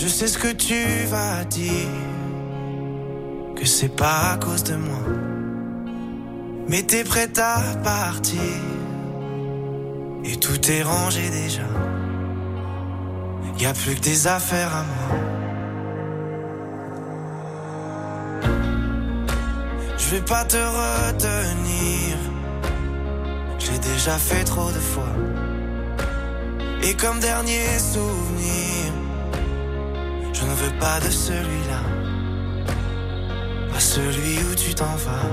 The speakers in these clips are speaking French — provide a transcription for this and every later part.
Je sais ce que tu vas dire, que c'est pas à cause de moi. Mais t'es prête à partir, et tout est rangé déjà. Y'a plus que des affaires à moi. Je vais pas te retenir, je l'ai déjà fait trop de fois. Et comme dernier souvenir, je ne veux pas de celui-là, pas celui où tu t'en vas.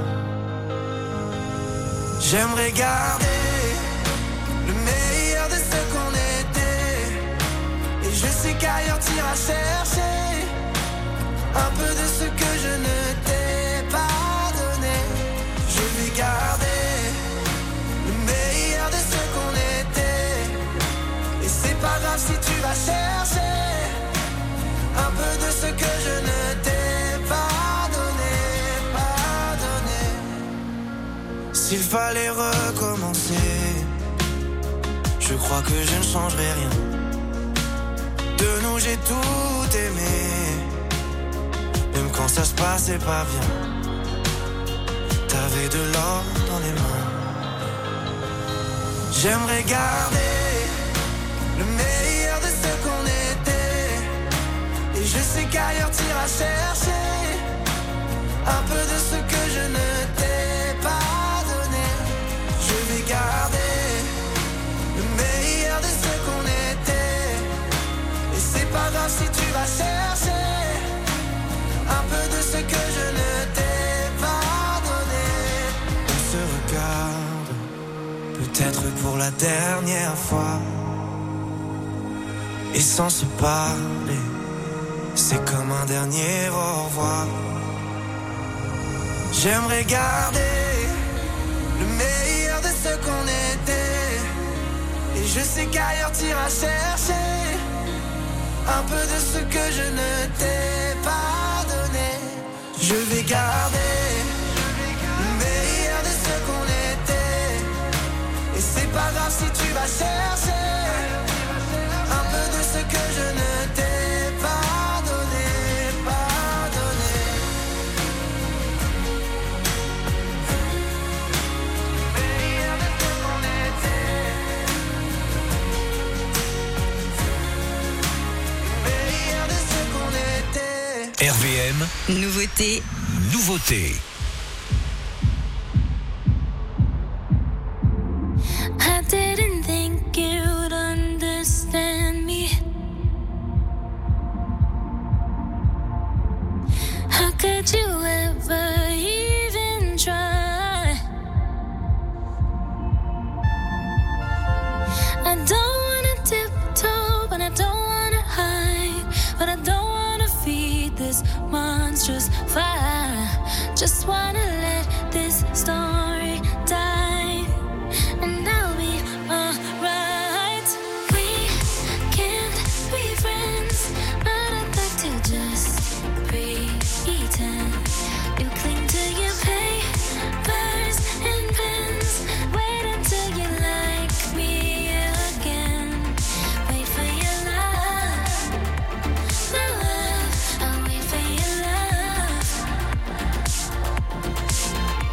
J'aimerais garder le meilleur de ce qu'on était, et je sais qu'ailleurs t'iras chercher un peu de ce que je ne t'ai pas donné. Je vais garder le meilleur de ce qu'on était, et c'est pas grave si tu vas chercher un peu de ce que je ne t'ai pas donné, pas donné. S'il fallait recommencer, je crois que je ne changerai rien. De nous j'ai tout aimé, même quand ça se passait pas bien. T'avais de l'or dans les mains. J'aimerais garder le meilleur de ce qu'on était, et je sais qu'ailleurs t'iras chercher un peu de ce que je ne t'ai pas donné. Je vais garder le meilleur de ce qu'on était, et c'est pas grave si tu vas chercher un peu de ce que je ne t'ai pas donné. On se regarde, peut-être pour la dernière fois, et sans se parler, c'est comme un dernier au revoir. J'aimerais garder le meilleur de ce qu'on était, et je sais qu'ailleurs t'iras chercher un peu de ce que je ne t'ai pas donné. Je vais garder le meilleur de ce qu'on était, et c'est pas grave si tu vas chercher un peu de ce que je ne t'ai pas donné, pas donné. Le meilleur de ce qu'on était, le meilleur de ce qu'on était. RVM, Nouveauté. nouveauté. I didn't think you'd understand me. How could you ever even try? I don't wanna tiptoe, but I don't wanna hide, but I don't wanna feed this monstrous fire. Just wanna let this story die, and I'll be alright. We can't be friends, but I'd like to just pretend. You cling to your papers and pens. Wait until you like me again. Wait for your love, my love. I'll wait for your love.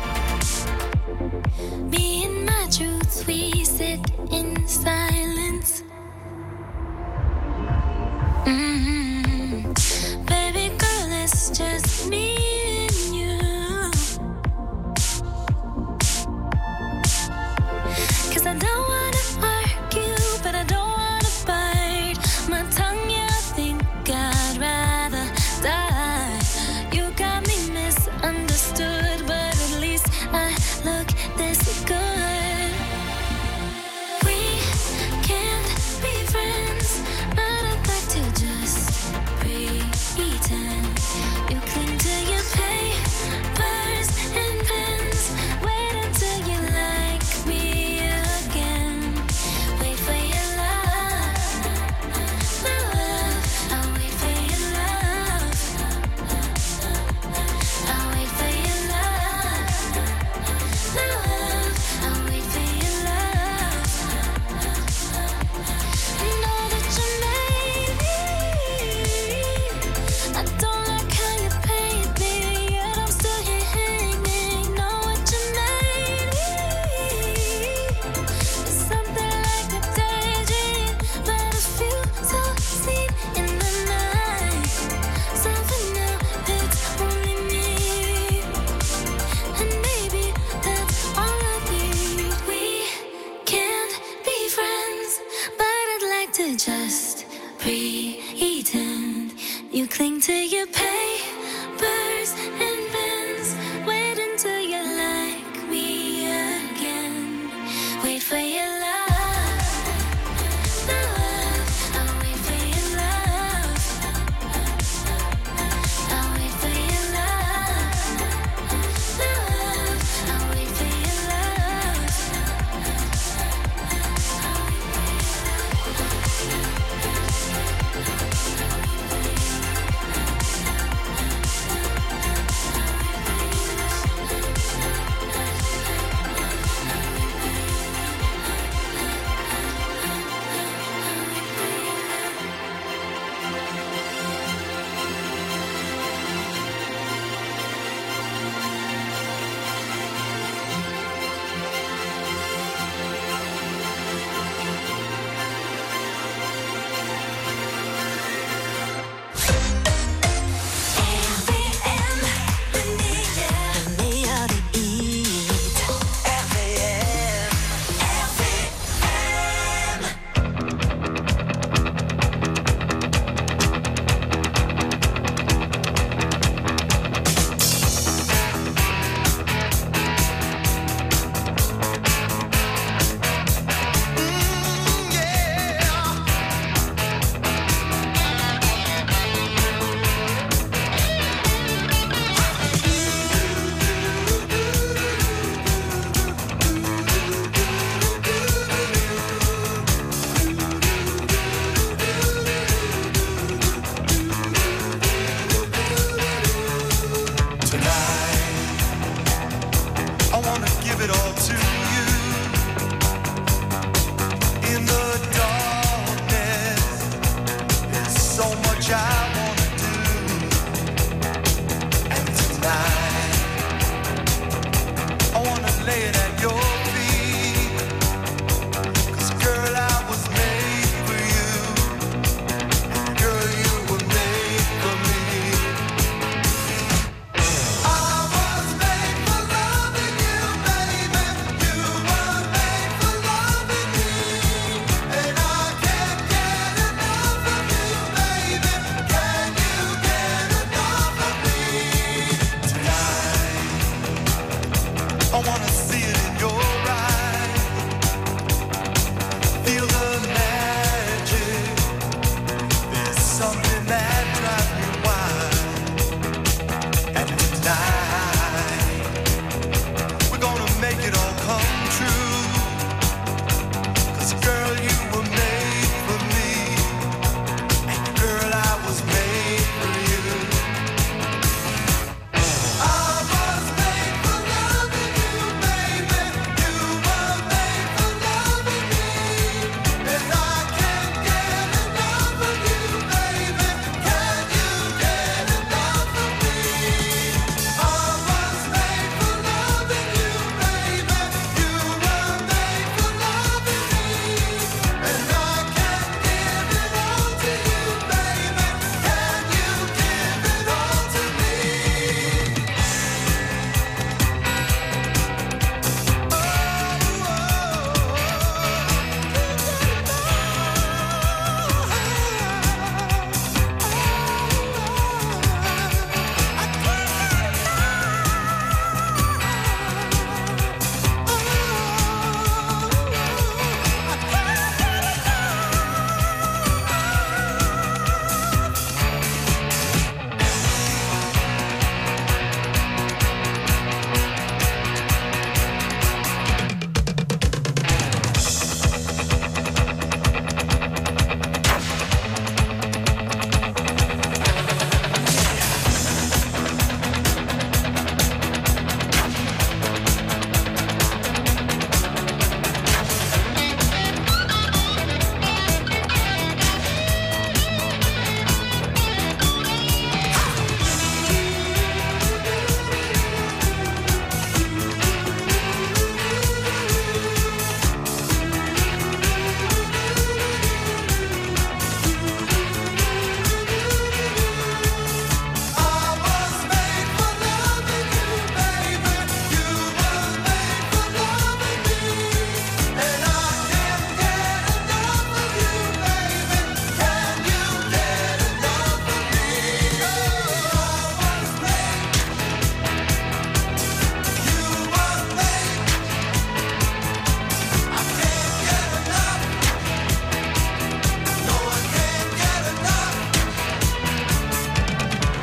You cling to your papers and pens. Wait until you like me again. Wait for your love.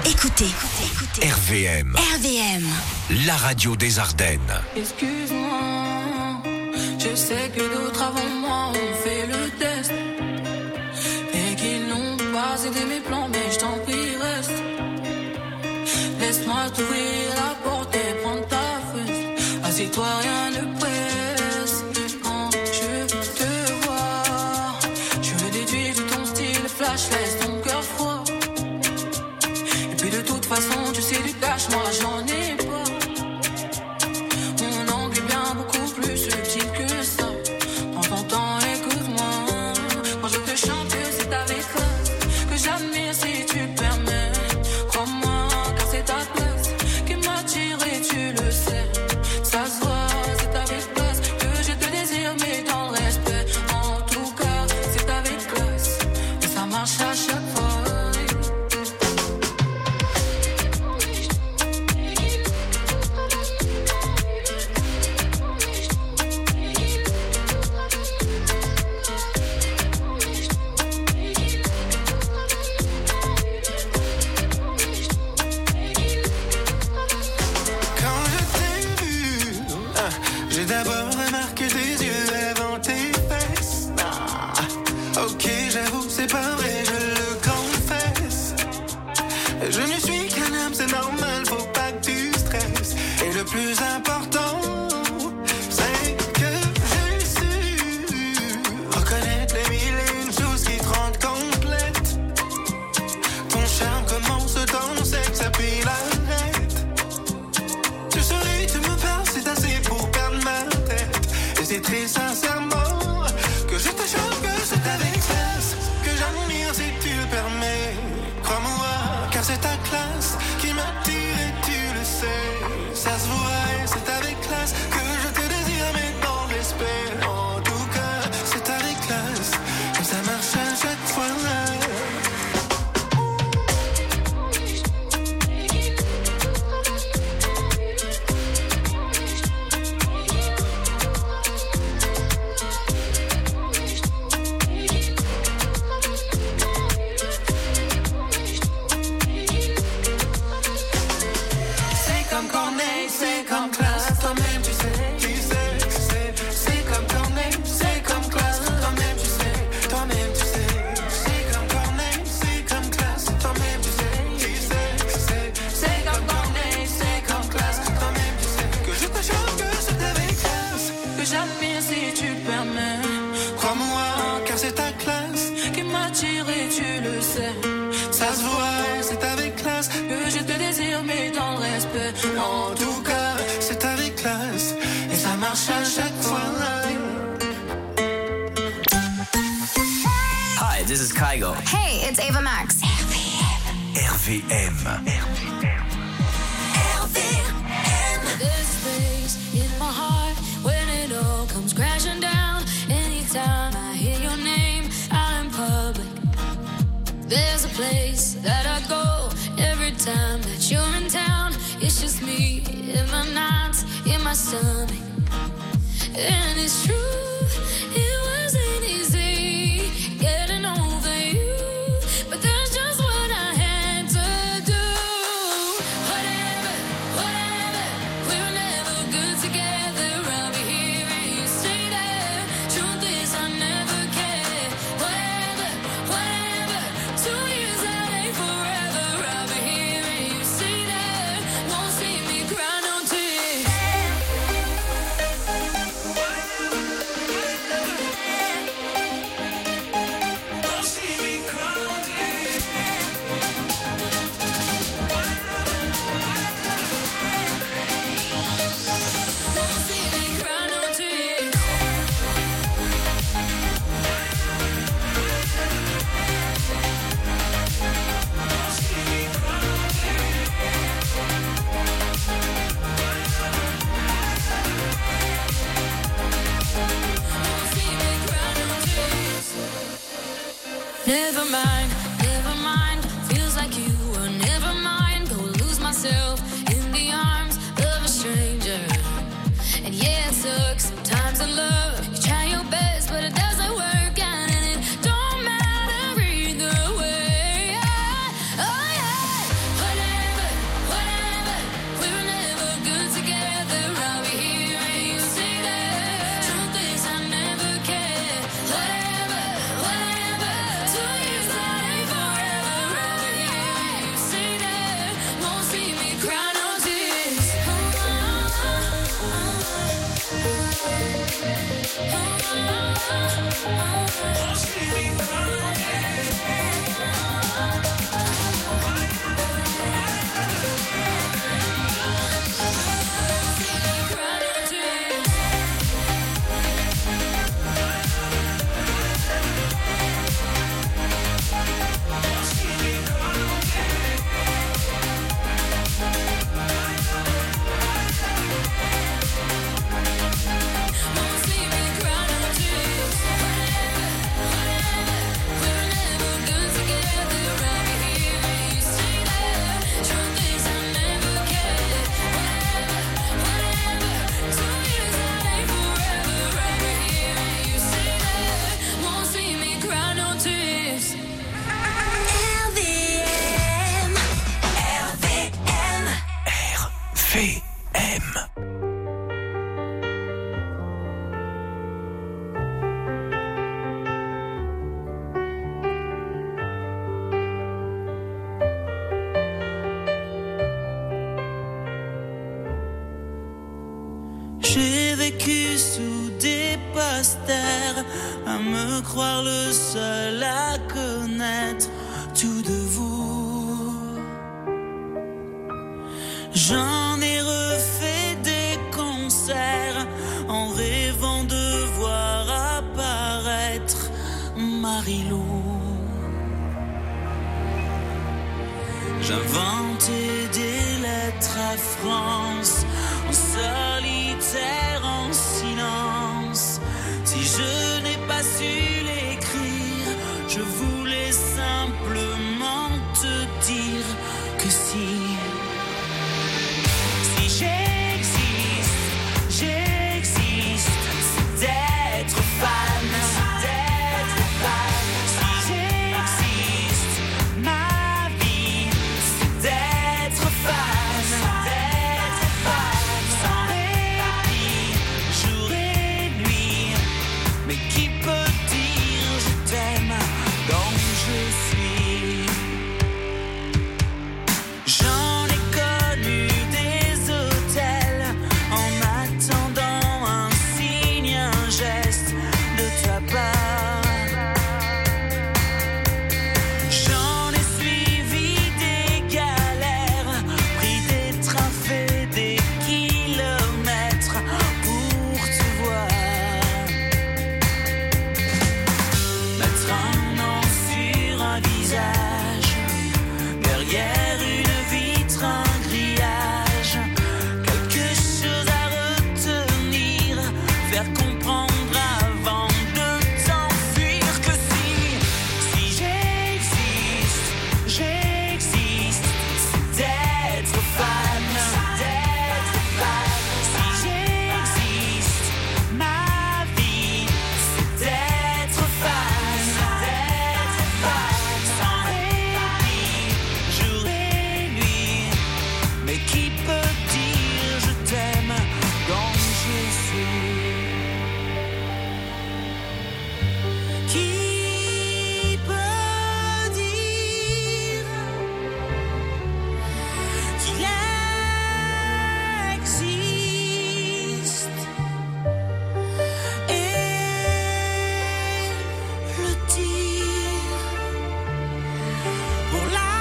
Écoutez. RVM. RVM. La radio des Ardennes. Excuse-moi, je sais que d'autres avant moi ont fait le test et qu'ils n'ont pas aidé mes plans, mais je t'en prie reste. Laisse-moi t'ouvrir la porte et prendre ta fesse. Assieds-toi, rien ne presse. Quand je te vois, je me déduis de ton style flash, laisse ton cœur froid. Et puis de toute façon, tu sais du cash, moi j'en ai pas. Mon angle est bien beaucoup plus subtil que ça. Prends ton temps, écoute-moi. Quand je te chante, c'est avec classe que j'admire si tu le permets. Crois-moi, car c'est ta place qui m'attire et tu le sais. Ça se voit, c'est avec classe que je te désire, mais dans le respect. En tout cas, c'est avec classe et ça marche à chaque fois. J'ai d'abord remarqué tes yeux avant tes fesses. Ok, j'avoue, c'est pas vrai, je le confesse. Je ne suis qu'un homme, c'est normal, faut pas que tu stresses. Et le plus important, c'est que j'ai su reconnaître les mille et une choses qui te rendent complète. Ton charme commence dans le sexe, puis l'arrête. Tu souris, tu me parles, c'est assez pour perdre ma tête. Et c'est très sincèrement que je te chante, que c'est avec classe que j'admire si tu le permets. Crois-moi, car c'est ta classe qui m'attire et tu le sais. Ça se voit et c'est avec classe que je te désire, mais dans le respect. En tout cas, c'est avec classe que ça marche à chaque fois. C'est comme classe, toi-même tu sais, c'est comme Corneille, c'est comme classe, toi-même tu sais, c'est comme Corneille, c'est comme classe, toi-même tu sais, c'est comme Corneille, c'est comme classe, toi-même tu sais, que je te chante, que c'est avec classe, que j'admire si tu le permets, crois-moi, car c'est ta classe qui m'attire et tu le sais, ça se voit, c'est avec classe, que je te désire mais dans le respect, en tout cas, c'est avec classe et ça marche à chaque fois. Hi, this is Kygo. Hey, it's Ava Max. RVM. There's space in my heart when it all comes crashing down. Anytime I hear your name out in public, there's a place that I go every time that you're in town. It's just me in my nights, in my stomach. And it's true, it wasn't easy getting over you, but that's just what I had to do. Whatever, we were never good together. I'll be here and you stay there. Truth is I never cared. Whatever, 2 years that ain't forever. I'll be here and you stay there. Won't see me cry no tears. Never mind, feels like you were never mine. Go lose myself in the arms of a stranger. And yeah, it sucks sometimes in love. You try your best, but it doesn't work out, and it don't matter either way. Oh yeah, RVM. J'ai vécu sous des posters, à me croire le seul à connaître tout de vous. J'en ai refait des concerts en rêvant de voir apparaître Marie-Lou. J'inventais des lettres à France en solitaire, en silence. Si je n'ai pas su l'écrire, je voulais simplement te dire que si j'existe, j'existe, c'est d'être fan, d'être fan. Si j'existe, ma vie, c'est d'être fan, d'être fan. Sans répit, jour et nuit. Mais qui peut dire je t'aime comme je suis? J'en ai connu des hôtels en attendant un signe, un geste de ta part. J'en ai suivi des galères, pris des trains, fait des kilomètres pour te voir. Mettre un nom sur un visage, derrière une vitre, un grillage, quelque chose à retenir, faire comprendre avant de t'enfuir que si j'existe, j'existe, c'est d'être fan, d'être fan. Si j'existe, ma vie, c'est d'être fan, d'être fan. Sans répit, jour et nuit. Mais qui peut dire je t'aime comme je suis? Qui peut dire qu'il existe et le dire pour la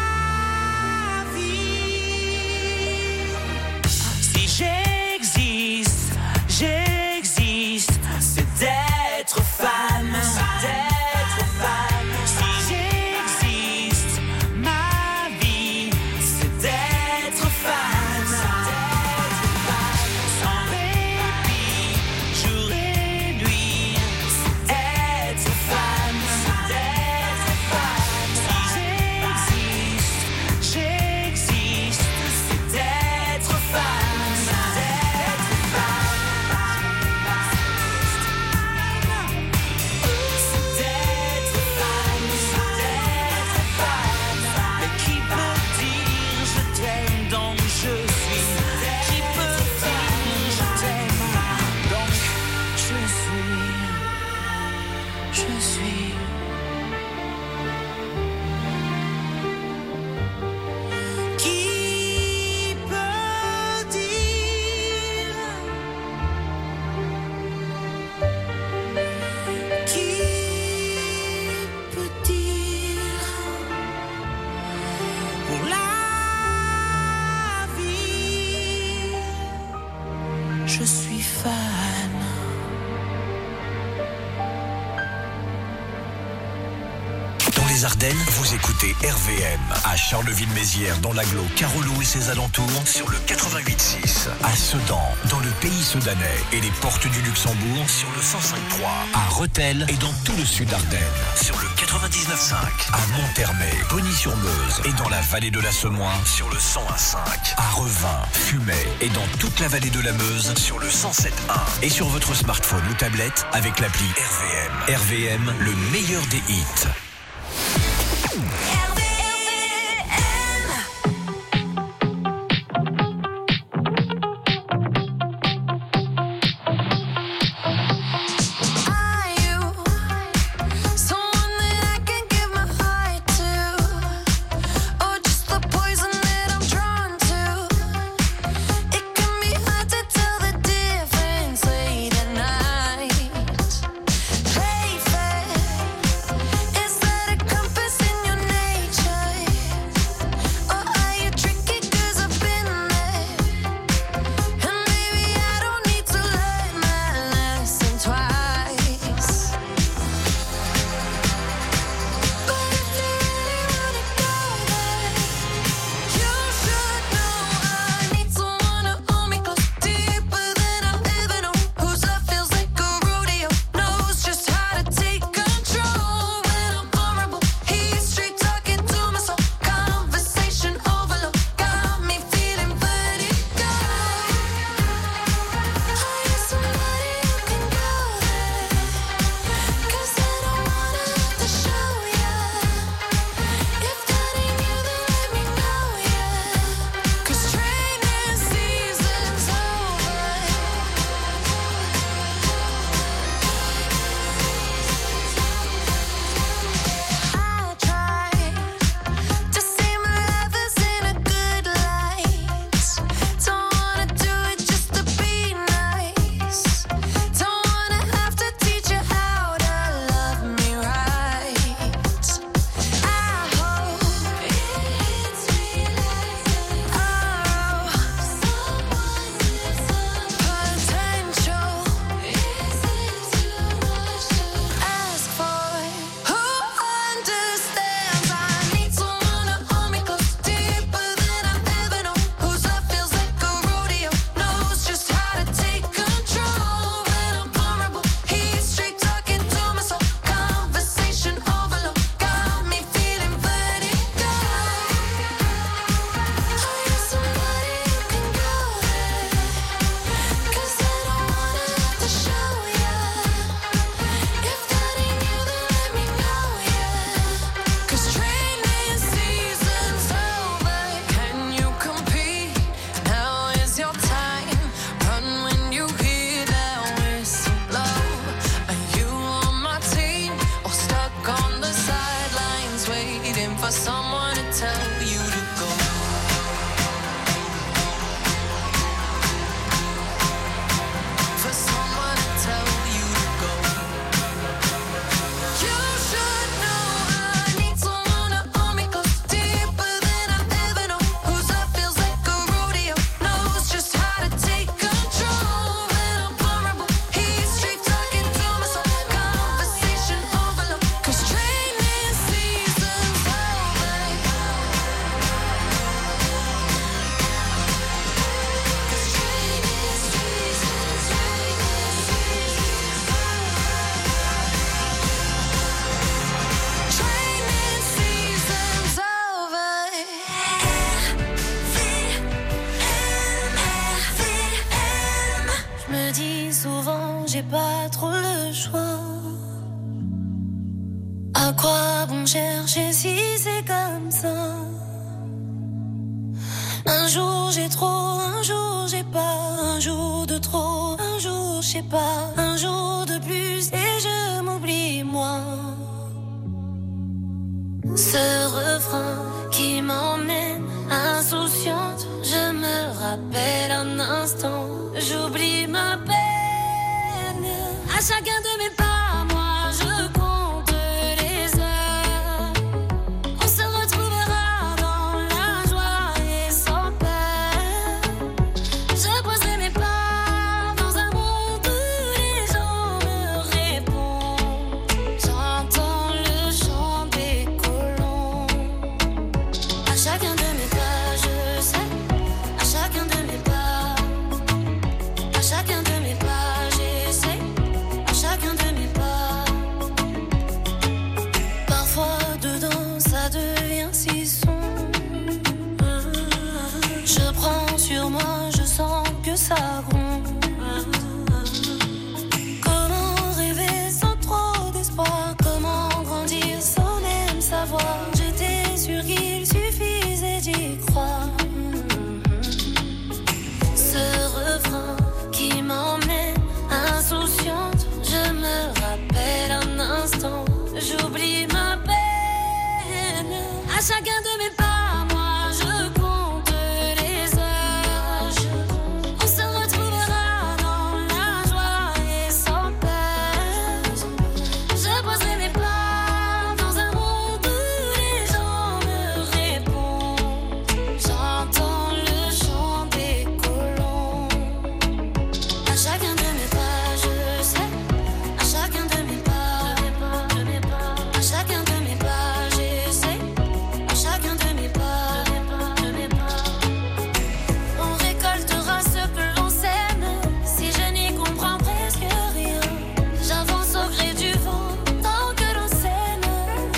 vie? Si j'existe, j'existe, c'est d'être fan, d'être fan. Si j'existe, ma vie, c'est d'être fan, d'être fan. Sans répit, jour et nuit, c'est être fan, d'être fan. Si j'existe, j'existe, c'est d'être fan, d'être fan. C'est d'être fan, d'être fan. Mais qui peut dire je t'aime donc je suis? Qui peut dire je t'aime donc je suis? Je suis. Qui peut dire? Qui peut dire pour la vie? Je suis fan. Dans les Ardennes, vous écoutez RVM. À Charleville-Mézières, dans l'agglo Carolo et ses alentours, sur le 88.6. À Sedan, dans le pays sedanais et les portes du Luxembourg, sur le 105.3. À Rethel et dans tout le sud Ardennes, sur le 99.5. À Monthermé, Bonny-sur-Meuse et dans la vallée de la Semois, sur le 101.5. À Revin, Fumay et dans toute la vallée de la Meuse, sur le 107.1. Et sur votre smartphone ou tablette avec l'appli RVM. RVM, le meilleur des hits. pas trop le choix. À quoi bon chercher si c'est comme ça? Un jour j'ai trop, un jour j'ai pas, un jour de trop, un jour je sais pas, un jour de plus et je m'oublie moi. Ce refrain qui m'emmène insouciante, je me rappelle un instant, j'oublie ma peine. À chacun de mes pas, moi je compte les heures. On se retrouvera dans la joie et sans peur. Je poserai mes pas dans un monde où les gens me répondent. J'entends le chant des colons. À chacun de mes pas, je sais. À chacun de mes pas, à chacun de mes pas, j'essaie. À chacun de mes pas. Parfois dedans ça devient si sombre. Je prends sur moi, je sens que ça gronde. Comment rêver sans trop d'espoir? Comment grandir sans même savoir? J'étais sûre qu'il suffisait d'y croire. Ce refrain qui m'emmène insouciante, je me rappelle un instant, j'oublie ma peine. À chacun de mes pas, moi je compte les heures. On se retrouvera dans la joie et sans peur. Je poserai mes pas dans un monde où les gens me répondent. J'entends le chant des colons. À chacun de mes pas, je sais. À chacun de mes pas, à chacun de mes pas, j'essaie. À chacun de mes pas, on récoltera ce que l'on sème. Si je n'y comprends presque rien, j'avance au gré du vent tant que l'on s'aime.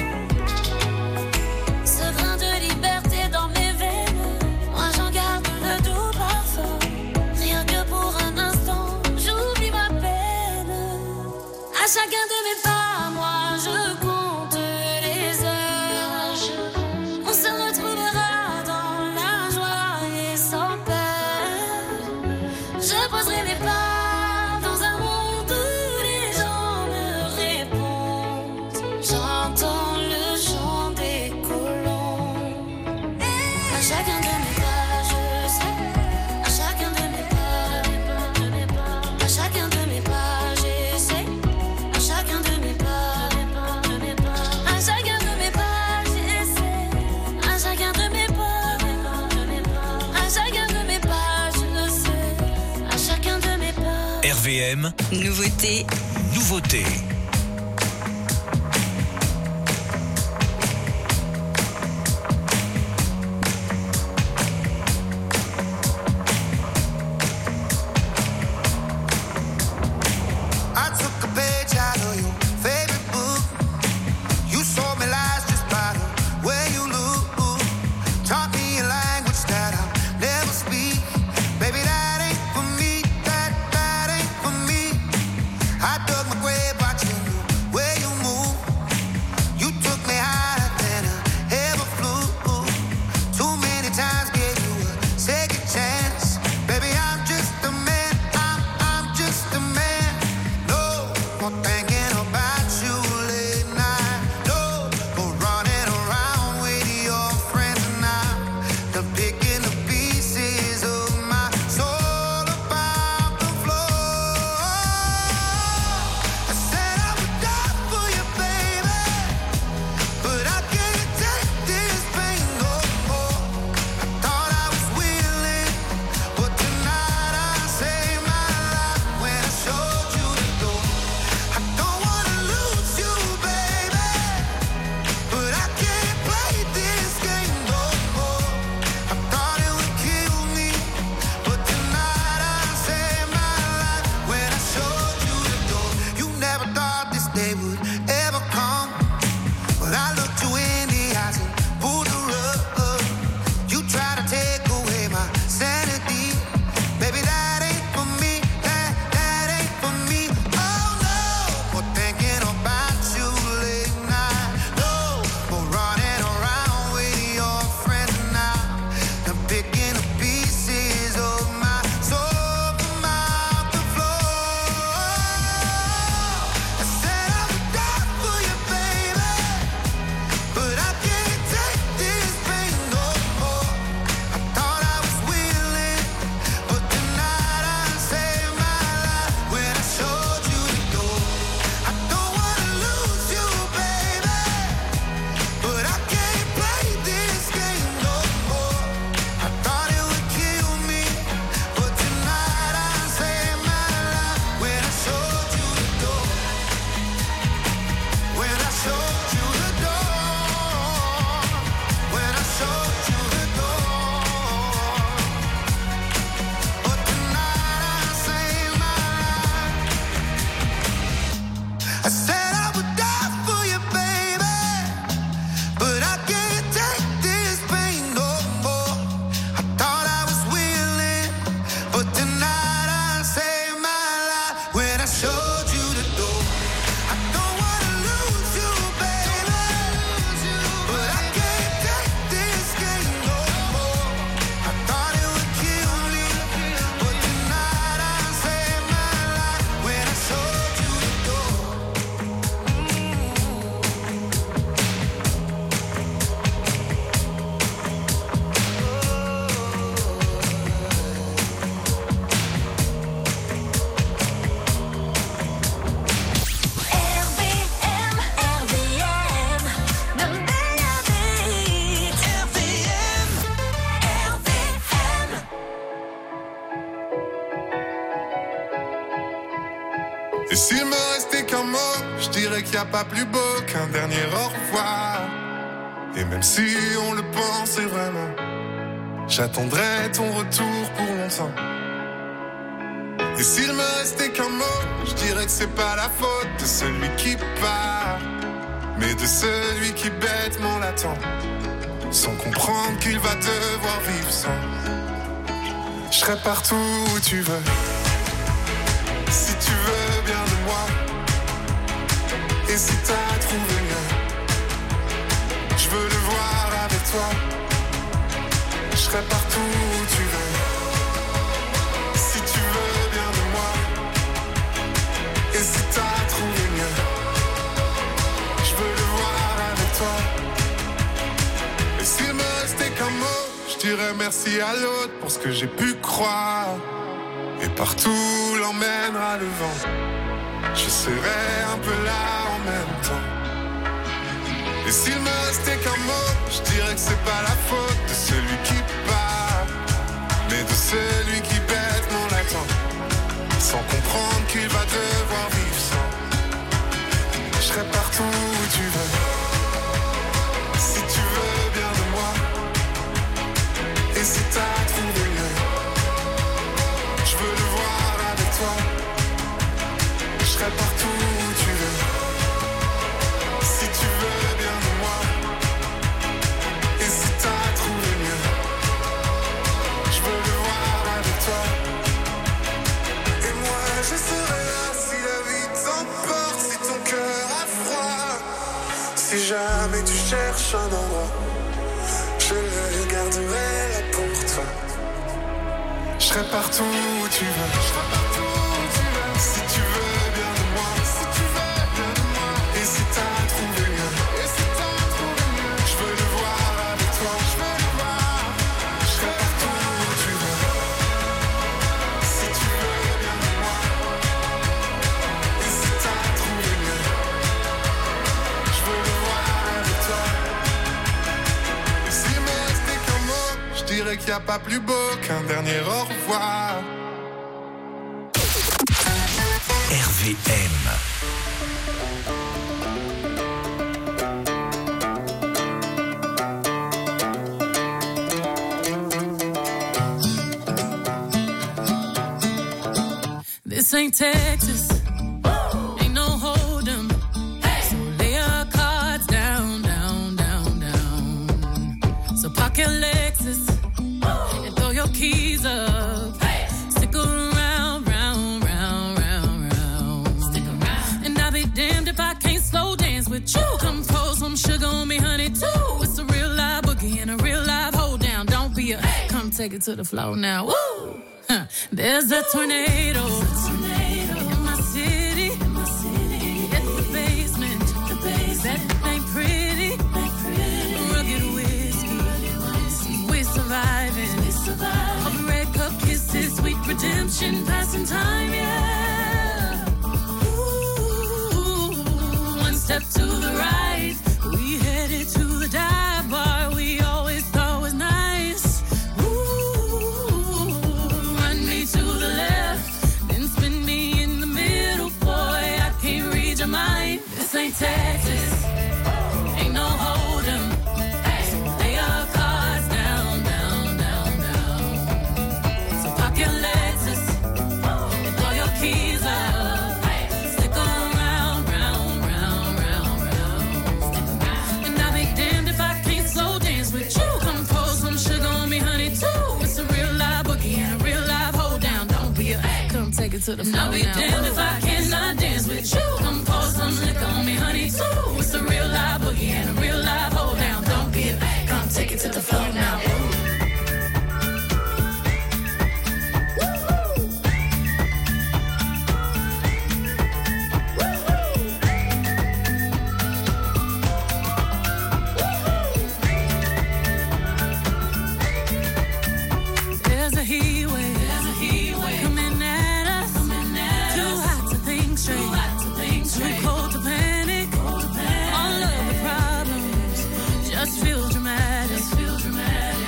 Ce grain de liberté dans mes veines, moi j'en garde le doux parfum. Rien que pour un instant, j'oublie ma peine. À chacun de mes pas, moi je compte les heures. On se retrouvera dans la joie et sans peur. Je poserai mes pas dans un monde où les gens me répondent. J'entends le chant des colons. À chacun de mes pas, je sais. À chacun de mes pas, à chacun de mes pas, j'essaie. À chacun de mes pas, à chacun de mes pas, j'essaie. À chacun de mes pas, à chacun de mes pas, je sais. À chacun de mes pas. RVM, Nouveauté. nouveauté. I took a page out of your favorite book. You sold me lies just by the way you look. Taught me a language that I'll never speak. Baby, that ain't for me. That ain't for me. I dug my grave watching Et s'il me restait qu'un mot, je dirais qu'il n'y a pas plus beau qu'un dernier au revoir. Et même si on le pensait vraiment, j'attendrai ton retour pour longtemps. Et s'il me restait qu'un mot, je dirais que c'est pas la faute de celui qui part, mais de celui qui bêtement l'attend, sans comprendre qu'il va devoir vivre sans. Je serai partout où tu veux, si tu veux bien de moi. Et si t'as trouvé mieux, je veux le voir avec toi. Je serai partout où tu veux, si tu veux bien de moi. Et si t'as trouvé mieux, je veux le voir avec toi. Et s'il me restait qu'un mot, je dirais merci à l'autre pour ce que j'ai pu croire. Et partout l'emmènera le vent, je serai un peu là en même temps. Et s'il me restait qu'un mot, je dirais que c'est pas la faute de celui qui part, mais de celui qui bêtement l'attend, sans comprendre qu'il va devoir vivre sans. Je serai partout où tu veux, si tu veux bien de moi. Et si t'as trouvé mieux, je veux le voir avec toi. Je serai partout où tu veux, si tu veux bien de moi. Et si t'as trouvé mieux, je veux le voir avec toi. Et moi je serai là si la vie t'emporte, si ton cœur a froid. Si jamais tu cherches un endroit, je le garderai là pour toi. Je serai partout où tu veux, je serai partout où tu veux. Si tu veux bien de moi, si tu veux bien de moi. Et si t'as trouvé mieux, et si t'as trouvé mieux, je veux le voir avec toi, je veux le voir. Je serai partout où tu veux, si tu veux bien de moi. Et si t'as trouvé mieux, je veux le voir avec toi. Et s'il me restait qu'un mot, je dirais qu'il n'y a pas plus beau qu'un dernier au revoir. RVM. This ain't Texas, ain't no hold'em. So lay your cards down, down, down, down. So park your Lexus and throw your keys up. Stick around, round, round, round, round. Stick around. And I'll be damned if I can't slow dance with you. Come pour some sugar on me, honey, too. It's a real live boogie and a real live hold down. Don't be a come take it to the floor now. Woo! There's a tornado in my city. It's the basement. That ain't pretty. Rugged whiskey. We're surviving. All the red cup kisses, sweet redemption, passing time, yeah. Ooh, one step to the right, we headed to the dive bar we always thought was nice. Run me to the left, then spin me in the middle, boy, I can't read your mind. This ain't Texas, ain't no hold'em. So lay your cards down, down, down, down. So park your Lexus and throw your keys up. Stick around, round, round, round, round. And I'll be damned if I can't slow dance with you. Come pour some sugar on me, honey, too. It's a real live boogie and a real live hold down. Don't be a come take it to the floor. I'll be damned if I cannot dance with you. Come pour some liquor on me, honey, too. It's a real live boogie and a real live hold down. Don't be a come take it to the floor now. There's a heat wave coming at us. Too hot to think straight, too cold to panic. All of the problems just feel dramatic.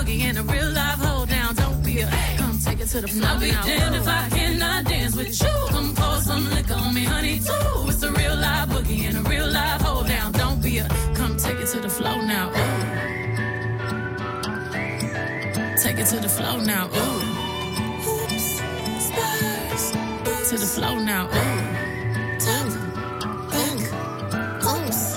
boogie and a real life hold down. Don't be a come take it to the floor. I'll be damned if I cannot dance with you. Come pour some liquor on me, honey, too. It's a real life boogie and a real life hold down. Don't be a come take it to the floor now. Ooh. Take it to the floor now. Ooh. Hoops, spurs, to the floor now. Ooh. Top, back, oops.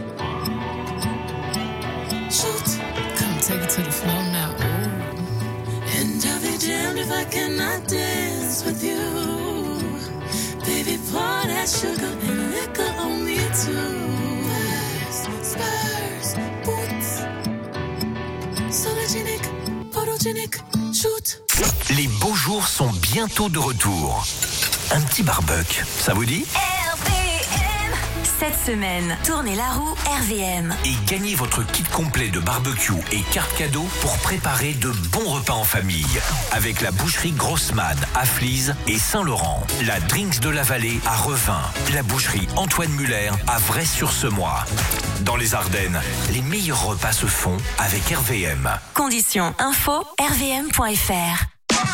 Shoot. Come take it to the floor now. Ooh. And I'll be damned if I cannot dance with you. Baby, pour that sugar and liquor on me too. Spurs, boots. Sologenic, photogenic, shoot. Les beaux jours sont bientôt de retour. Un petit barbecue, ça vous dit ? Cette semaine, tournez la roue RVM. Et gagnez votre kit complet de barbecue et carte cadeau pour préparer de bons repas en famille. Avec la boucherie Grossman à Flize et Saint-Laurent. La Drinks de la Vallée à Revin. La boucherie Antoine Muller à Vray-sur-Semois. Dans les Ardennes, les meilleurs repas se font avec RVM. Conditions info rvm.fr.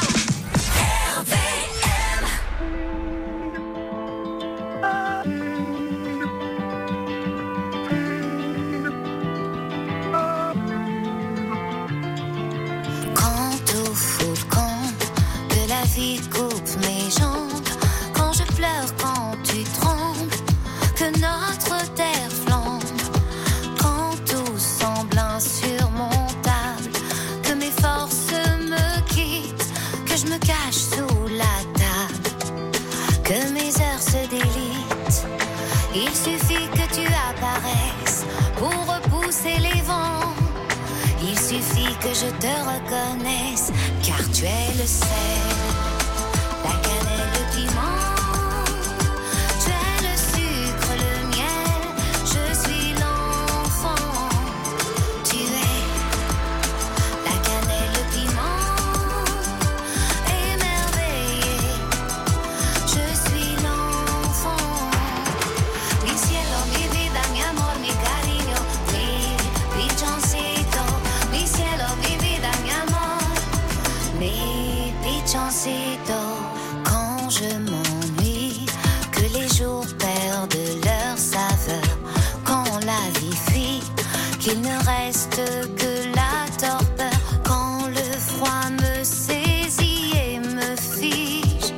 Coupe mes jambes quand je pleure, quand tu trembles, que notre terre flambe, quand tout semble insurmontable, que mes forces me quittent, que je me cache sous la table, que mes heures se délitent. Il suffit que tu apparaisses pour repousser les vents. Il suffit que je te reconnaisse, car tu es le sel. La cannelle, le piment, tu es le sucre, le miel, je suis l'enfant. Tu es la cannelle, le piment, émerveillé, je suis l'enfant. Mi cielo, mi vida, mi amor, mi cariño, mi pichoncito. Mi cielo, mi vida, mi amor, mi pichoncito. Je m'ennuie, que les jours perdent leur saveur, quand la vie fuit, qu'il ne reste que la torpeur, quand le froid me saisit et me fige,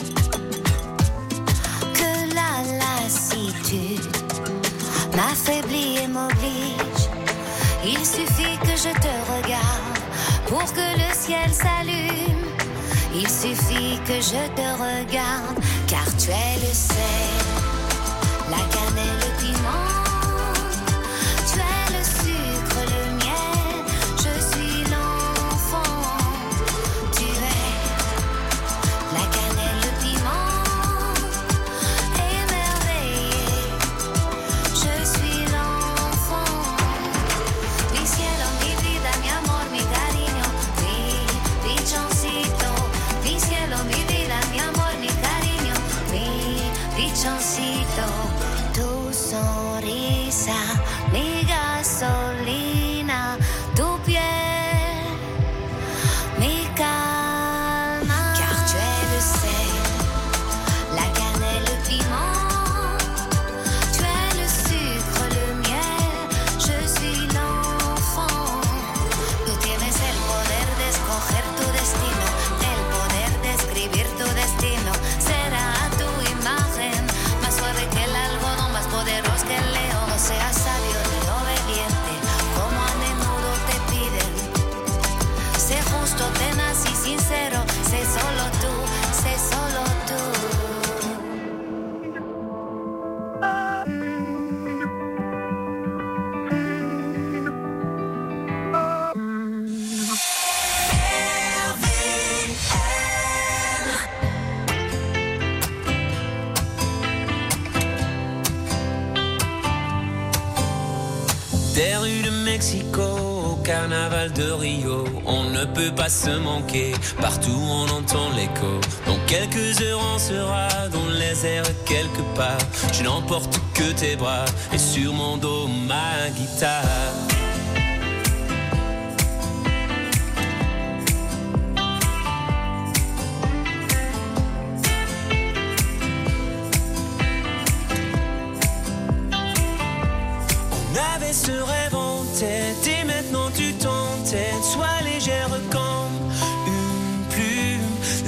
que la lassitude m'affaiblit et m'oblige. Il suffit que je te regarde pour que le ciel s'allume. Il suffit que je te regarde, car tu es le sel, la cannelle, le piment, tu es le sucre, le miel, je suis l'enfant. Tu es la cannelle, le piment, émerveillé, je suis l'enfant. Mi cielo, mi vida, mi amor, mi cariño, mi pichoncito. Mi cielo, mi vida, mi amor, mi cariño, mi pichoncito. Tu sonrisa, mi gasolina, tu piel, mi calma. Car tu es le sel, la cannelle, le piment, tu es le sucre, le miel, je suis l'enfant. Tú tienes el poder de escoger tu destino. Escribir tu destino, será tu imagen, más suave que el algodón, más poderoso que el león. No seas sabio ni obediente, como a menudo te piden. Sé justo, tenaz y sincero, sé solo tú, sé solo tú. Des rues de Mexico au carnaval de Rio, on ne peut pas se manquer, partout on entend l'écho. Dans quelques heures on sera dans les airs quelque part. Je n'emporte que tes bras et sur mon dos ma guitare.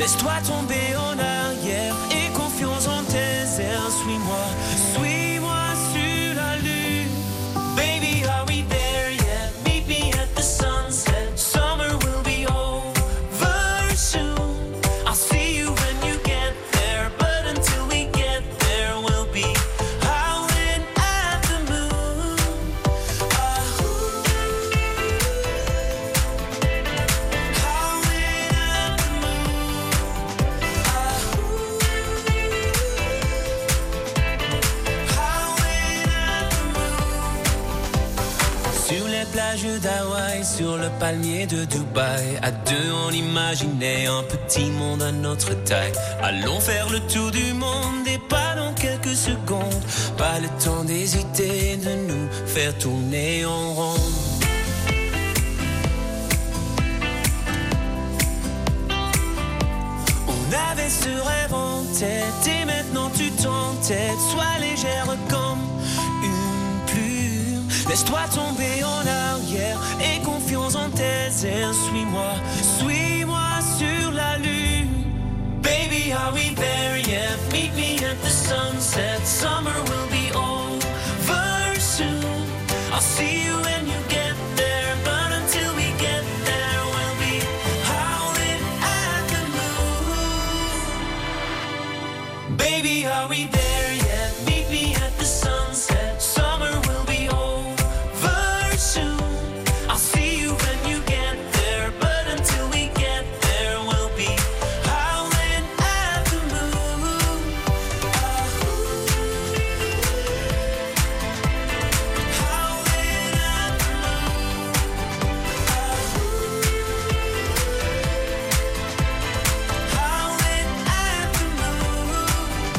Laisse-toi tomber en arrière et confiance en tes airs. Suis-moi, suis-moi sur la lune. Baby, are we there yet? Meet me at the sunset. Summer will be over soon. I'll see you when you get there, but until we get there, we'll be howling at the moon. Sur les plages d'Hawaï, sur le palmier de Dubaï, à deux on imaginait un petit monde à notre taille. Allons faire le tour du monde et pas dans quelques secondes. Pas le temps d'hésiter, de nous faire tourner en rond. On avait ce rêve en tête et maintenant tu t'entêtes. Sois légère comme une plume. Laisse-toi tomber en arrière et confiance en tes airs. Suis-moi, suis-moi sur la lune. Baby, are we there yet? Meet me at the sunset. Summer will be over soon. I'll see you when you get there, but until we get there, we'll be howling at the moon. Baby, are we there yet? Meet me at the sunset. Summer will be over soon. I'll see you when you get there, but until we get there, we'll be howling at the moon. Howling at the moon. Howling at the moon.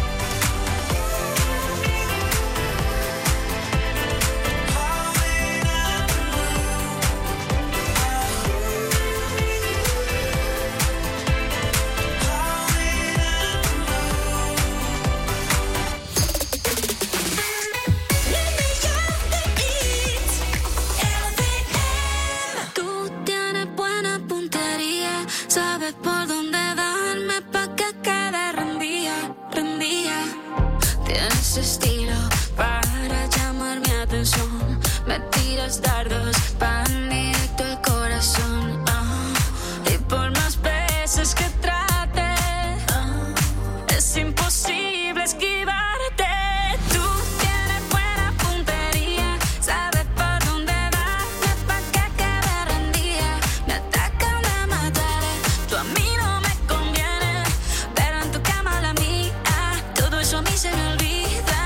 Tú tienes buena puntería, sabes por dónde darme pa' que quede rendida, rendida. Tienes estilo para llamar mi atención, me tiras dardos pan directo al corazón. Y por más veces que trate, es imposible esquivarte. Tú tienes buena puntería, sabes por dónde darme pa' que quede rendida. Me atacan, me mataré, tú a mí no me conviene, pero en tu cama la mía, todo eso a mí se me olvida.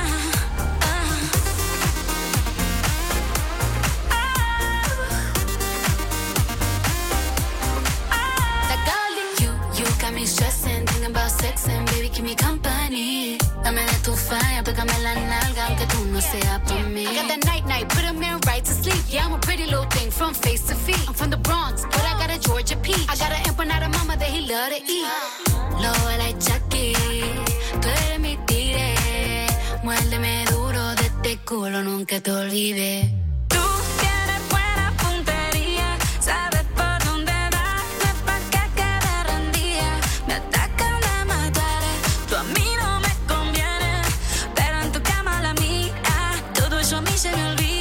That girl you got me stressing, thinking about sex and baby keep me company. Dame de tu falla, pégame la nalga aunque tú no seas por mí. I got that night, put a man right to sleep. Yeah, I'm a pretty little thing from face to feet. I'm from the Bronx, but I got a Georgia peach. I got an empanada mama that he love to eat. Low like Chucky, tú eres mi tigre. Muérdeme duro de este culo, nunca te olvides. Tú tienes buena puntería, sabes por dónde darme pa' que quede rendida. Me atacan, me mataré, tú a mí no me conviene, pero en tu cama la mía, todo eso a mí se me olvida.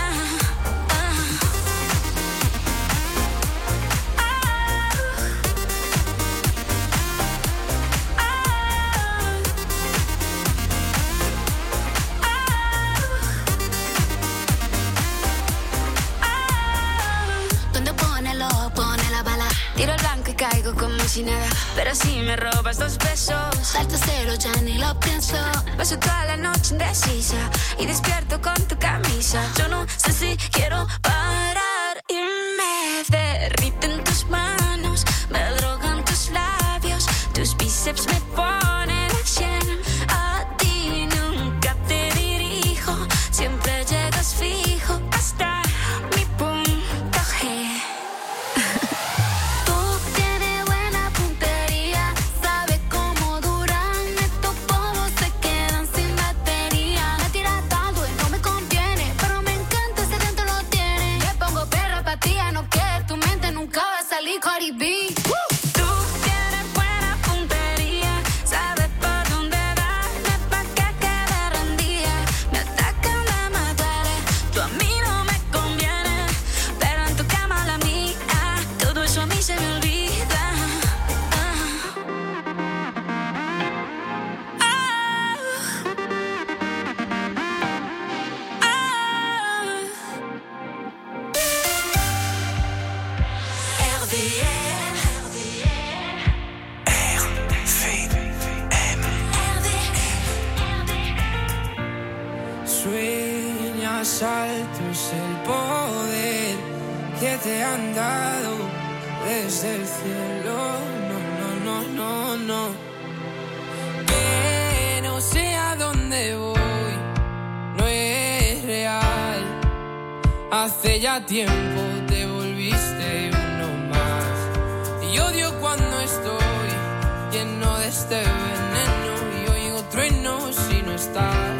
Donde pone el ojo, pone la bala. Tiro el blanco y caigo como si nada. Pero si me robas 2 besos, salto cero, ya ni lo pienso. Paso toda la noche indecisa y despierto con tu camisa. Yo no sé si quiero parar y me derriten tus manos, me drogan tus labios, tus bíceps me ponen a 100. A ti nunca te dirijo, siempre llegas fijo hasta mi punto G. Tú tienes buena puntería, sabes cómo duran estos polvos, se quedan sin batería. Me tiras tanto y no me conviene, pero me encanta ese dentro lo tiene. Me pongo perra pa' ti, no que tu mente nunca va a salir Cardi B. Tú tienes buena puntería. alto es el poder que te han dado desde el cielo. No. Que no sé a dónde voy, no es real. Hace ya tiempo te volviste uno más. Y odio cuando estoy lleno de este veneno y oigo truenos si no estás.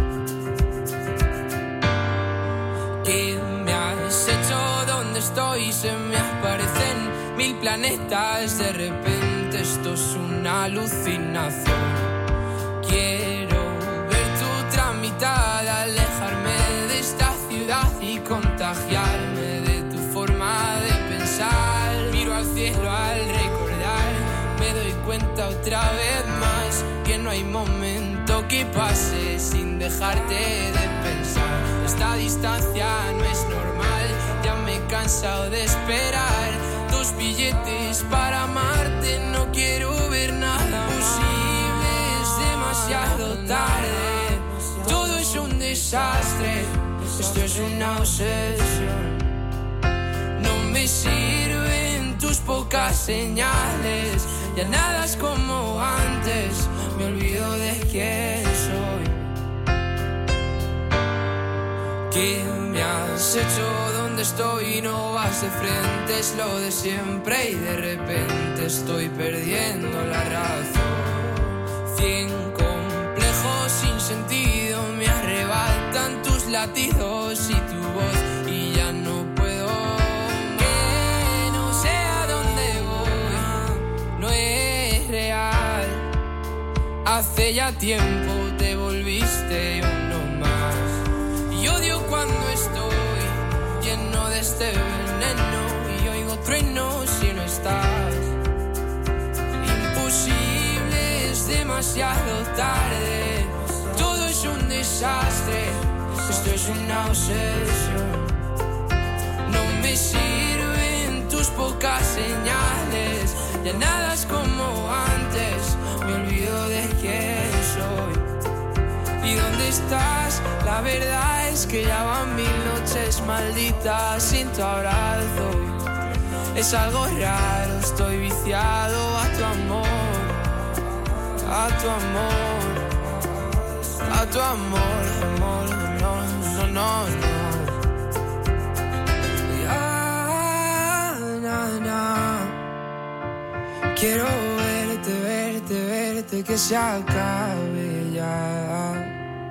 ¿Qué me has hecho? ¿Dónde estoy? Se me aparecen 1000 planetas. De repente esto es una alucinación. Quiero ver tu tramitada, alejarme de esta ciudad y contagiarme de tu forma de pensar. Miro al cielo al recordar, me doy cuenta otra vez más que no hay momento que pase sin dejarte de pensar. Esta distancia no es normal, ya me he cansado de esperar. 2 billetes para amarte, no quiero ver nada posible, es demasiado tarde. Todo es un desastre, esto es una obsesión. No me sirven tus pocas señales, ya nada es como antes, me olvido de quién soy. ¿Qué me has hecho? ¿Dónde estoy? No vas de frente, es lo de siempre y de repente estoy perdiendo la razón. 100 complejos sin sentido me arrebatan tus latidos y tu voz y ya no puedo. Que no sé a dónde voy, no es real. Hace ya tiempo te volviste uno más. Y odio cuando estoy lleno de este veneno y oigo truenos si no estás. Imposible, es demasiado tarde. Todo es un desastre, esto es una obsesión. No me sirven tus pocas señales, ya nada es como antes, me olvido de quién soy. ¿Y dónde estás? La verdad es que ya van 1000 noches malditas sin tu abrazo. Es algo raro, estoy viciado a tu amor, a tu amor, a tu amor, amor, no. Quiero verte, que se acabe ya.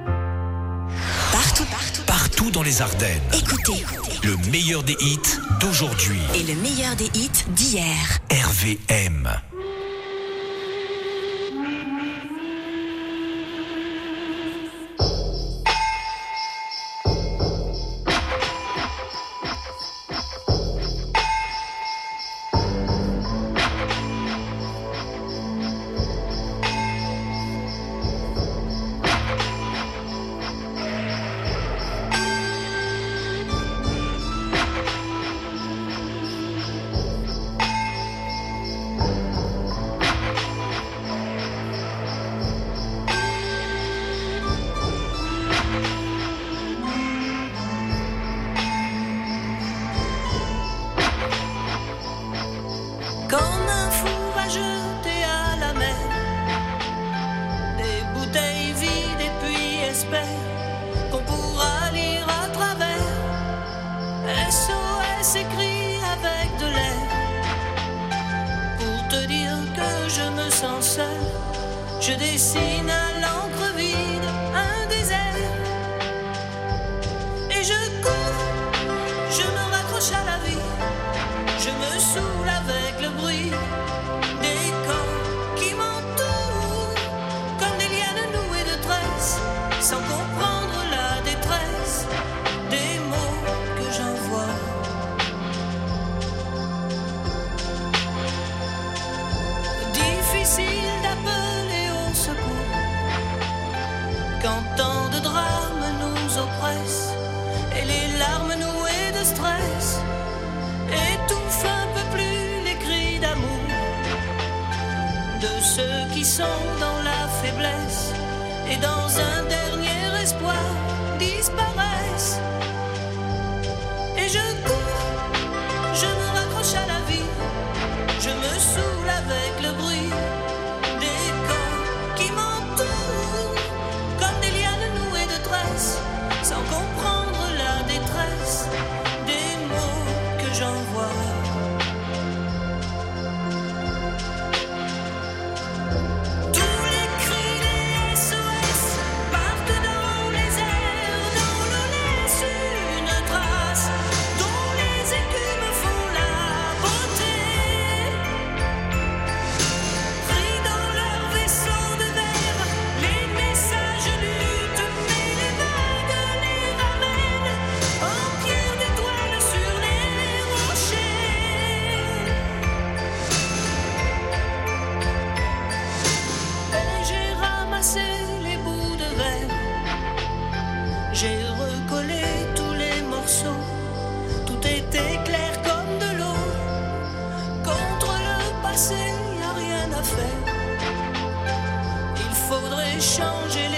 Partout dans les Ardennes. Écoutez. Le meilleur des hits d'aujourd'hui. Et le meilleur des hits d'hier. RVM. Comme un fou va jeter à la mer des bouteilles vides et puis espère qu'on pourra lire à travers. SOS écrit avec de l'air pour te dire que je me sens seul. Je dessine à l'encre vide un désert et je cours, je me raccroche à la vie. Je me saoule avec le bruit des corps qui m'entourent comme des lianes nouées de tresses, sans comprendre la détresse des mots que j'envoie. Difficile d'appeler au secours quand tant de drames nous oppressent et les larmes nouées de stress étouffe un peu plus les cris d'amour de ceux qui sont dans la faiblesse et dans un dernier espoir disparaissent me saoule avec le bruit des corps qui m'entourent, comme des lianes nouées de tresses, sans comprendre la détresse des mots que j'envoie. J'ai recollé tous les morceaux, tout était clair comme de l'eau. Contre le passé, y a rien à faire. Il faudrait changer les